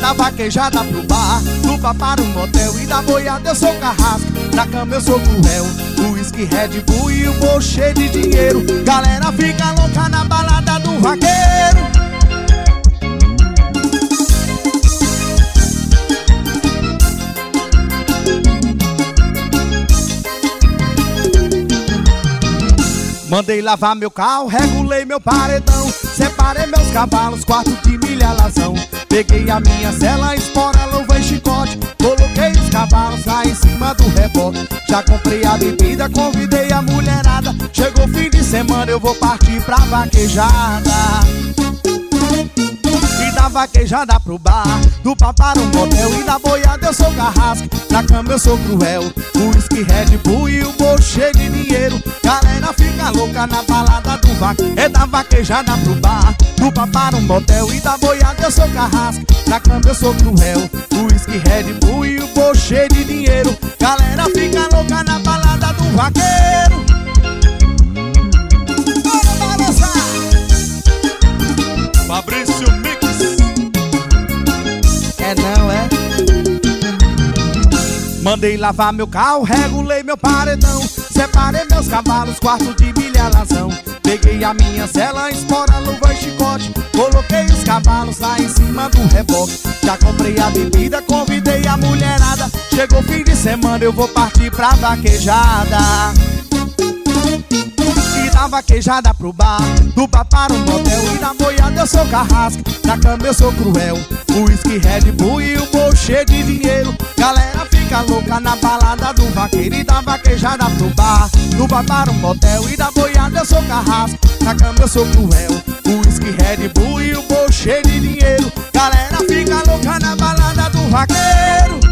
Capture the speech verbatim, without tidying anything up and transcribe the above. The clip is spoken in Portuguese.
da vaquejada pro bar, do bar para um motel e da boiada eu sou carrasco. Na cama eu sou cruel, o whisky, Red Bull e o bolso cheio de dinheiro. Galera fica louca na balada do vaqueiro. Mandei lavar meu carro, regulei meu paredão, separei meus cavalos, quarto de milha lazão. Peguei a minha cela, espora, luva e chicote, coloquei os cavalos lá em cima do reboque. Já comprei a bebida, convidei a mulherada, chegou o fim de semana, eu vou partir pra vaquejada. E da vaquejada pro bar, do bar para um motel e da boiada eu sou carrasco. Na cama eu sou cruel, o whisky, Red Bull e o bolso cheio de dinheiro. Galera fica louca na balada do vaqueiro. É da vaquejada pro bar, do bar para um motel e da boiada eu sou carrasco. Na cama eu sou cruel, o whisky, Red Bull e o bolso cheio de dinheiro. Galera fica louca na balada do vaqueiro. Bora balançar! Fabrício Mix. É não, é? Mandei lavar meu carro, regulei meu paredão, separei meus cavalos, quarto de milha lazão. Peguei a minha cela, espora, luva e chicote, coloquei os cavalos lá em cima do reboque. Já comprei a bebida, convidei a mulherada, chegou o fim de semana, eu vou partir pra vaquejada. E da vaquejada pro bar, do bar para um motel e da boiada eu sou carrasco. Na cama eu sou cruel, o whisky, Red Bull e o bolso cheio de dinheiro. Galera fica louca na balada do vaqueiro. E da vaquejada pro bar, do bar para um motel e da boiada eu sou carrasco. Na cama eu sou cruel, o whisky, Red Bull e o bolso cheio de dinheiro. Galera fica louca na balada do vaqueiro.